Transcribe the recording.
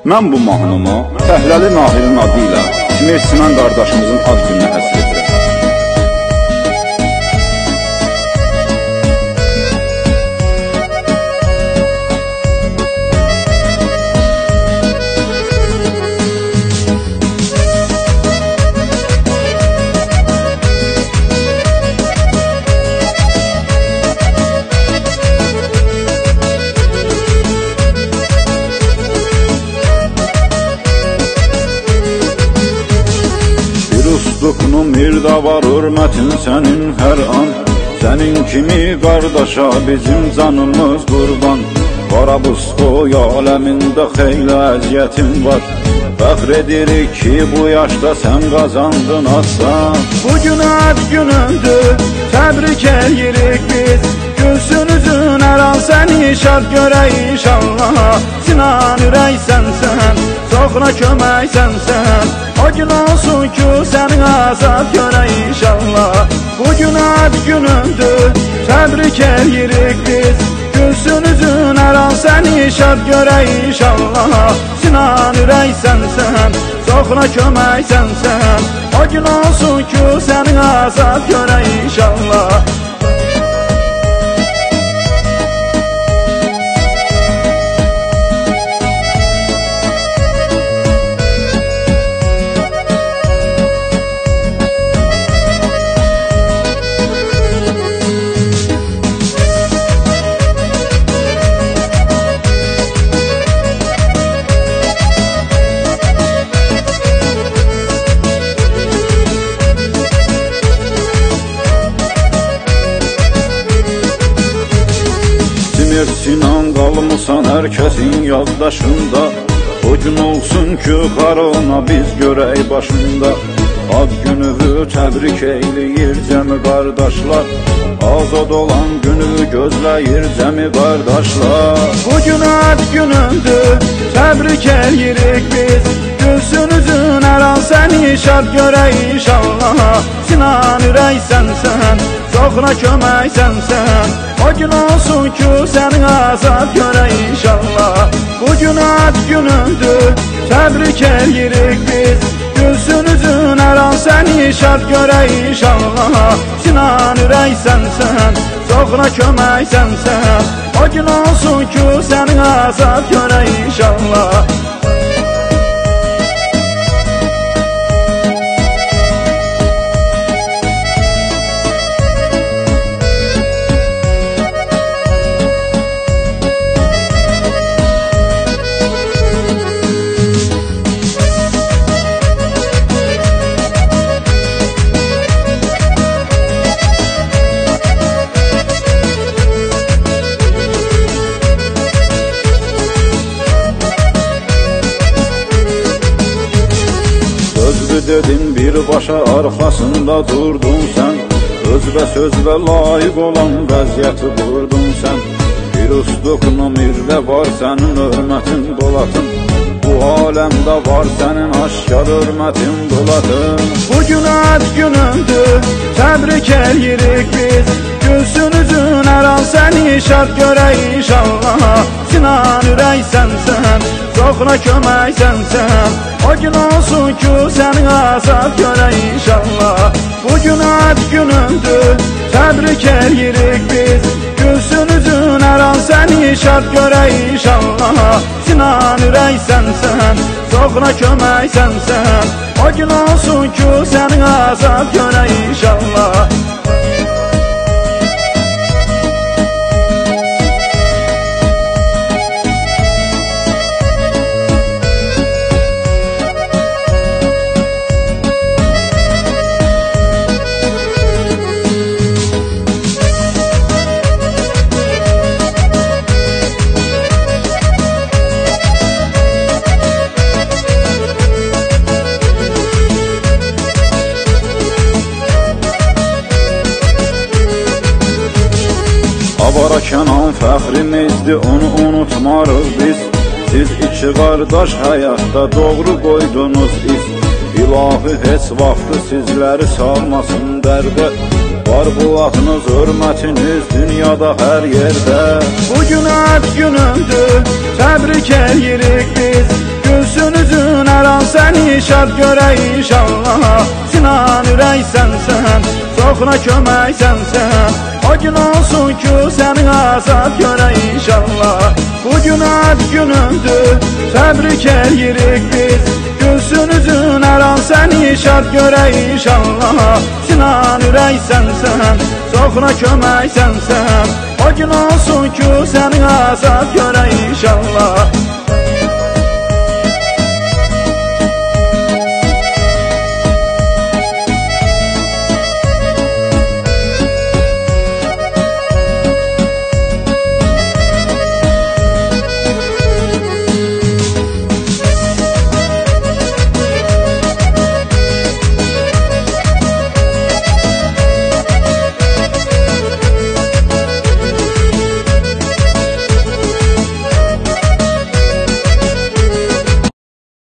Mən bu mahnımı Fəhləli Nahirin adı ilə Smert Sinan qardaşımızın ad gününə həsr edirəm. Dostluqnun mirdə var hörmətin sənin hər an. Sənin kimi qardaşa bizim canımız qurban. Qarabusqoy aləmində xeyli əziyyətin var. Fəxr edirik ki bu yaşda sən qazandın aslan. Bugün ad günündür, təbrik edirik biz. Gülsünüzün hər an səni şad görək inşallah. Sinan ürəksən sən, çoxuna köməksən sən. O gün olsun ki səni azad görək inşallah. Bugün ad günündür, təbrik edirik biz. Gülsünüzün hər an səni şad görək inşallah. Sinan ürəksən sən, çoxuna köməksən sən. O gün olsun ki səni azad görək inşallah. Smert Sinan qalmısan hər kəsin yaddaşında. O gün olsun ki qarona biz görək başında. Ad gününü təbrik eyləyir cəmi qardaşlar. Azad olan günü gözləyir cəmi qardaşlar. Bugün ad günündür, təbrik edirik biz. Gülsünüzün hər an səni şad görək inşallah. Sinan ürəksən sən, çoxuna köməksən sən. O gün olsun ki səni azad görək inşallah. Bugün ad günündür, təbrik edirik biz. Gülsünüzün hər an səni şad görək inşallah. Sinan ürəksən sən, çoxuna köməksən sən. O gün olsun ki səni azad görək inşallah. Dedin birbaşa arxasında durdun sən. Özbə sözbə layiq olan vəziyyəti qurdun sən. Bir usluqnu mirdə var sənin hörmətin dolatın. Bu aləmdə var sənin aşkar hörmətin dolatın. Bugün ad günündür, təbrik edirik biz. Gülsünüzün hər an səni şad görək inşallah. Sinan ürəksən sən, çoxuna köməksən sən. O gün olsun ki səni azad görək inşallah. Bugün ad günündür, təbrik edirik biz. Gülsünüzün hər an səni şad görək inşallah. Sinan ürəksən sən, çoxuna köməksən sən. O gün olsun ki səni azad görək inşallah. Avara Kənan fəxrimizdir, onu unutmarıq biz. Siz iki qardaş həyatda doğru qoydunuz iz. İlahi heç vaxtı sizləri salmasın dərdə. Var bulağınız, hörmətiniz dünyada hər yerdə. Bugün ad günündür, təbrik edirik biz. şad görək inşallah. Sinan ürəksən sən, çoxuna köməksən sən. O gün olsun ki səni azad görək inşallah. Bugün ad günündür, təbrik eləyirik biz. Gülsün üzün hər an səni şad görək inşallah. Sinan ürəksən sən, çoxuna köməksən sən. O gün olsun ki səni azad görək inşallah.